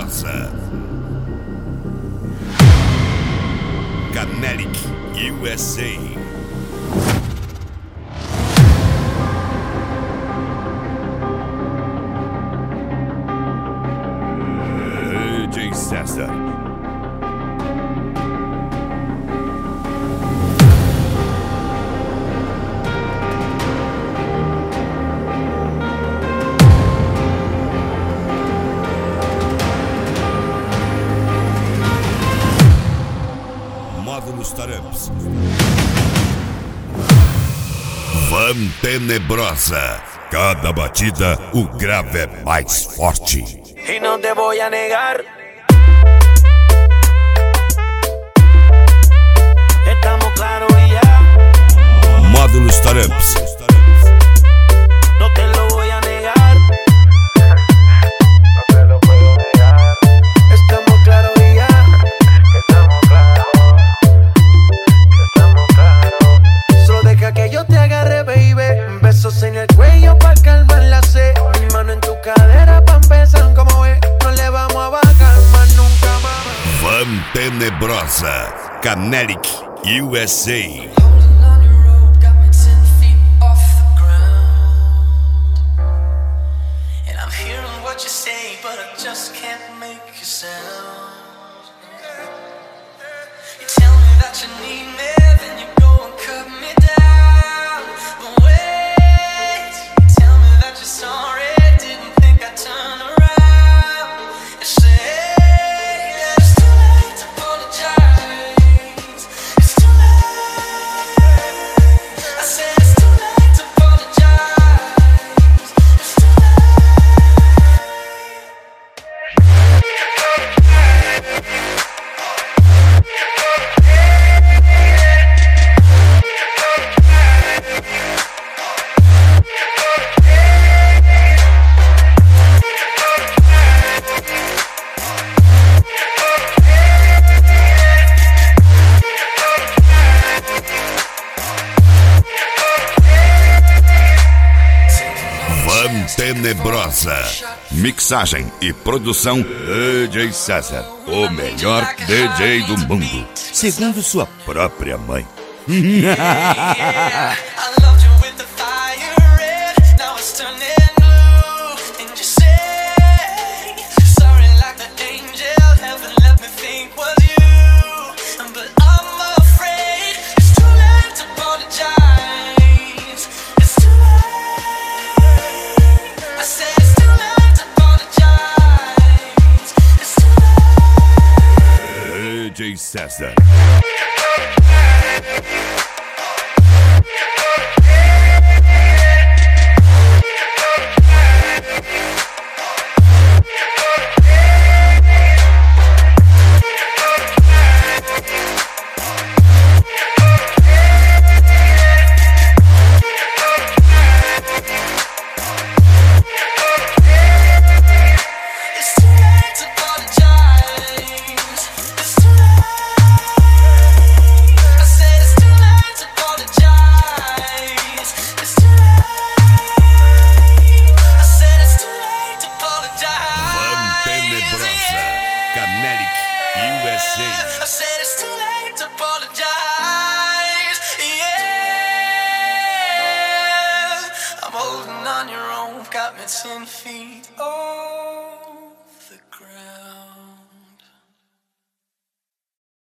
Tenebrosa. Canelic USA. DJ César. Módulo Startups. Van Tenebrosa. Cada batida, o grave é mais forte. Y no te voy a negar, estamos claros y ya. Módulo Startups. No te lo voy a negar, No te lo puedo negar, estamos claros y ya. estamos claros. Solo deja que yo te agarre, baby. Besos en el cuello pa' calmar la sed. Mi mano en tu cadera pa' empezar, como ves. No le vamos a bajar más nunca más. Van Tenebrosa. Canelic USA. Holding on your rope, got me 10 feet off the ground. And I'm hearing what you say, but I just can't make a sound. You tell me that you need me, then you go and cut me down. But wait, you tell me that you're sorry, didn't think I'd turn around and say that it's too late to apologize. It's too late. I said it's too late to apologize. It's too Van Tenebrosa. Mixagem e produção DJ César. O melhor DJ do mundo, segundo sua própria mãe. I loved you with the fire red, now it's turning blue. And you say sorry like the angel, heaven let me think was you. But I'm afraid it's too late to apologize. It's too late. I said it's too late to apologize. It's too late. DJ César. It's too late to apologize. It's too late. I said it's too late to apologize. It's too late. I said it's too late to apologize. Van Tenebrosa. Canelic USA. I said it's too late to apologize. Yeah, I'm holding on your own, got me 10 feet. Oh.